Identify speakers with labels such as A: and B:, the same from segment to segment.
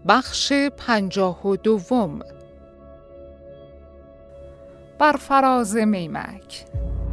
A: بخش 52 بر فراز میمک.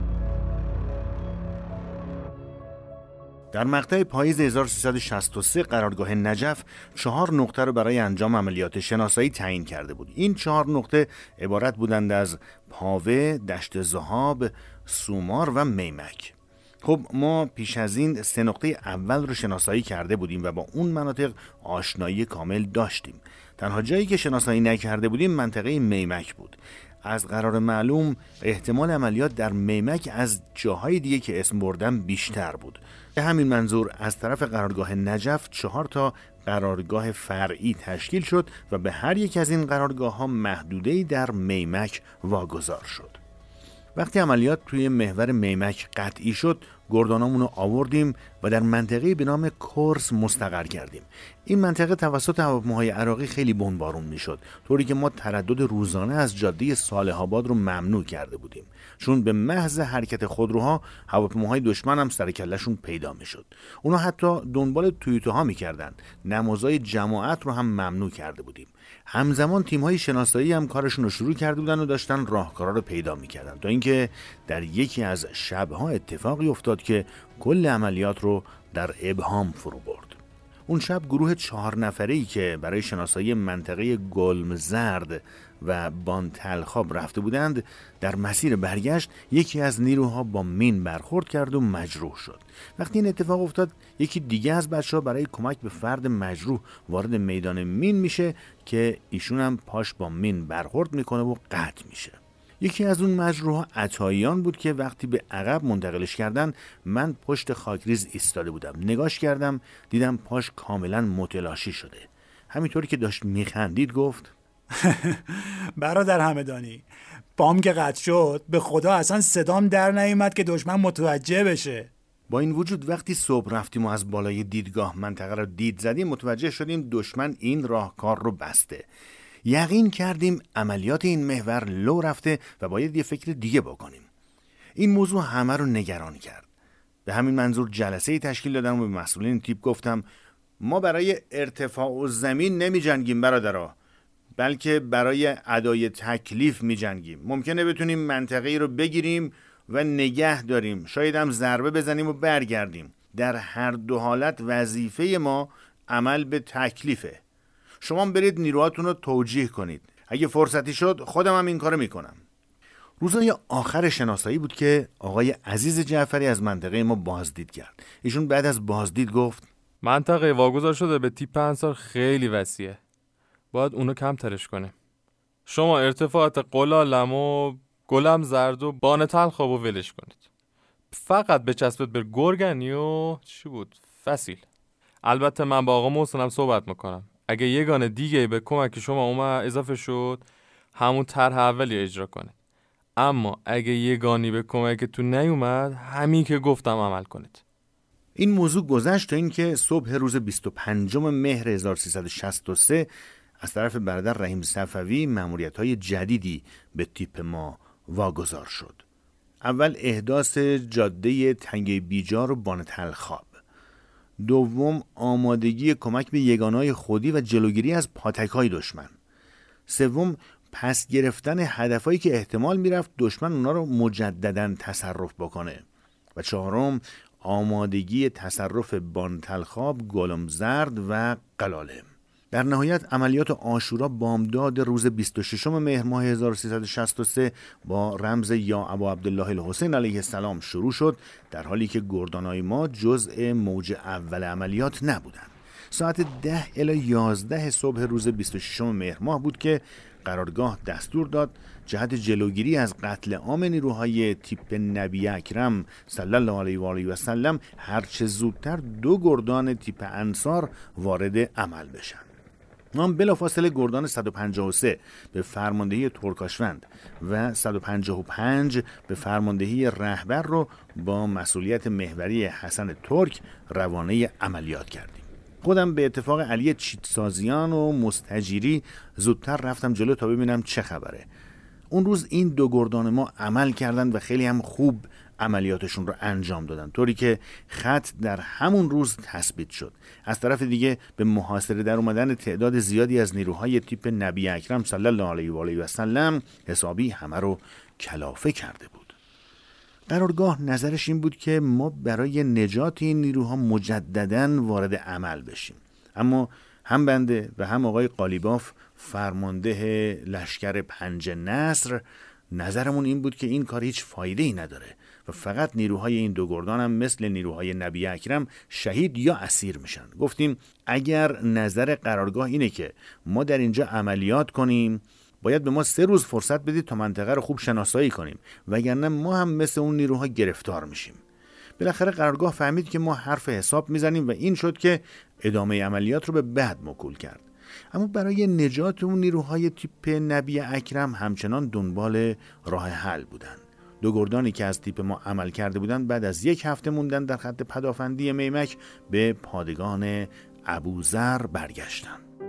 B: در مقطع پاییز 1363 قرارگاه نجف 4 نقطه رو برای انجام عملیات شناسایی تعیین کرده بود. این 4 نقطه عبارت بودند از پاوه، دشت ذهاب، سومار و میمک. خب ما پیش از این 3 نقطه اول رو شناسایی کرده بودیم و با اون مناطق آشنایی کامل داشتیم. تنها جایی که شناسایی نکرده بودیم منطقه میمک بود. از قرار معلوم احتمال عملیات در میمک از جاهای دیگه که اسم بردم بیشتر بود. به همین منظور از طرف قرارگاه نجف 4 تا قرارگاه فرعی تشکیل شد و به هر یک از این قرارگاه ها محدوده‌ای در میمک واگذار شد. وقتی عملیات توی محور میمک قطعی شد، گردانامون رو آوردیم و در منطقه‌ای به نام کرس مستقر کردیم. این منطقه توسط هواپیماهای عراقی خیلی بمبارون میشد، طوری که ما تردد روزانه از جاده صالح آباد رو ممنوع کرده بودیم، چون به محض حرکت خودروها هواپیماهای دشمن هم سر کله‌شون پیدا میشد. اونا حتی دنبال تویوتوها میکردن. نمازهای جماعت رو هم ممنوع کرده بودیم. همزمان تیم‌های شناسایی هم کارشون رو شروع کرده بودن و داشتن راهکارا رو پیدا می‌کردن، تا اینکه در یکی از شب‌ها اتفاقی افتاد که کل عملیات رو در ابهام فرو برد. اون شب گروه 4 نفره‌ای که برای شناسایی منطقه گلم زرد و بانتلخاب رفته بودند، در مسیر برگشت یکی از نیروها با مین برخورد کرد و مجروح شد. وقتی این اتفاق افتاد، یکی دیگه از بچه‌ها برای کمک به فرد مجروح وارد میدان مین میشه که ایشون هم پاش با مین برخورد میکنه و قطع میشه. یکی از اون مجروح‌ها عطاییان بود که وقتی به عقب منتقلش کردن، من پشت خاکریز ایستاده بودم. نگاش کردم، دیدم پاش کاملا متلاشی شده. همینطوری که داشت میخندید گفت:
C: برادر همدانی، پام که قطع شد به خدا اصلا صدام در نیامد که دشمن متوجه بشه.
B: با این وجود وقتی صبح رفتیم و از بالای دیدگاه منطقه رو دید زدیم، متوجه شدیم دشمن این راهکار رو بسته. یقین کردیم عملیات این محور لو رفته و باید یه فکر دیگه بکنیم. این موضوع همه رو نگران کرد. به همین منظور جلسه‌ای تشکیل دادم و به مسئولین تیپ گفتم: ما برای ارتفاع زمین نمی جنگیم برادرها، بلکه برای ادای تکلیف می جنگیم. ممکنه بتونیم منطقه‌ای رو بگیریم و نگه داریم، شاید هم ضربه بزنیم و برگردیم. در هر دو حالت وظیفه ما عمل به تکلیفه. شما برید نیروهاتون رو توجیه کنید. اگه فرصتی شد خودم هم این کارو میکنم. روزای آخر شناسایی بود که آقای عزیز جعفری از منطقه ما بازدید کرد. ایشون بعد از بازدید گفت:
D: منطقه واگذار شده به تیپ انصار خیلی وسیعه، باید اونو کم ترش کنیم. شما ارتفاعات قلالم و گلم زرد و بان تلخاب و ولش کنید. فقط بچسبید به گرگنی و چی بود؟ فسیل. البته من با آقا محسنم صحبت میکنم. اگه یگانه دیگه به کمک شما اضافه شد، همون طرح اولی اجرا کنید. اما اگه یگانی به کمکتون نیومد، همین که گفتم عمل کنید.
B: این موضوع گذشت تا اینکه صبح روز 25 مهر 1363 از طرف برادر رحیم صفوی مأموریت‌های جدیدی به تیپ ما واگذار شد. اول احداث جاده تنگه بیجار و بان تلخاب. دوم آمادگی کمک به یگانه‌های خودی و جلوگیری از پاتک‌های دشمن. سوم پس گرفتن هدفایی که احتمال میرفت دشمن اونا رو مجدداً تصرف بکنه. و چهارم آمادگی تصرف بانتلخاب، گلم زرد و قلاله. در نهایت عملیات عاشورا بامداد روز 26 مهر ماه 1363 با رمز یا ابا عبدالله الحسین علیه السلام شروع شد، در حالی که گردانای ما جزء موج اول عملیات نبودند. ساعت 10 الی 11 صبح روز 26 مهر ماه بود که قرارگاه دستور داد جهت جلوگیری از قتل عام نیروهای تیپ نبی اکرم صلی الله علیه و آله و سلم هرچه زودتر 2 گردان تیپ انصار وارد عمل بشن. ما بلافاصله گردان 153 به فرماندهی ترکاشوند و 155 به فرماندهی رهبر رو با مسئولیت محوری حسن ترک روانه عملیات کردیم. خودم به اتفاق علی چیتسازیان و مستجیری زودتر رفتم جلو تا ببینم چه خبره. اون روز این دو گردان ما عمل کردند و خیلی هم خوب عملیاتشون رو انجام دادن، طوری که خط در همون روز تثبیت شد. از طرف دیگه به محاصره در اومدن تعداد زیادی از نیروهای تیپ نبی اکرم صلی الله علیه و آله و سلم حسابی همه رو کلافه کرده بود. قرارگاه نظرش این بود که ما برای نجات این نیروها مجدداً وارد عمل بشیم، اما هم بنده و هم آقای قالیباف فرمانده لشکر 5 نصر نظرمون این بود که این کار هیچ فایده ای نداره و فقط نیروهای این دو گردان هم مثل نیروهای نبی اکرم شهید یا اسیر میشن. گفتیم اگر نظر قرارگاه اینه که ما در اینجا عملیات کنیم، باید به ما 3 روز فرصت بدید تا منطقه رو خوب شناسایی کنیم، وگرنه ما هم مثل اون نیروها گرفتار میشیم. بالاخره قرارگاه فهمید که ما حرف حساب میزنیم و این شد که ادامه عملیات رو به بعد موکول کرد. اما برای نجات اون نیروهای تیپ نبی اکرم همچنان دنبال راه حل بودن. دو گردانی که از تیپ ما عمل کرده بودن بعد از 1 هفته موندن در خط پدافندی میمک به پادگان ابوذر برگشتن.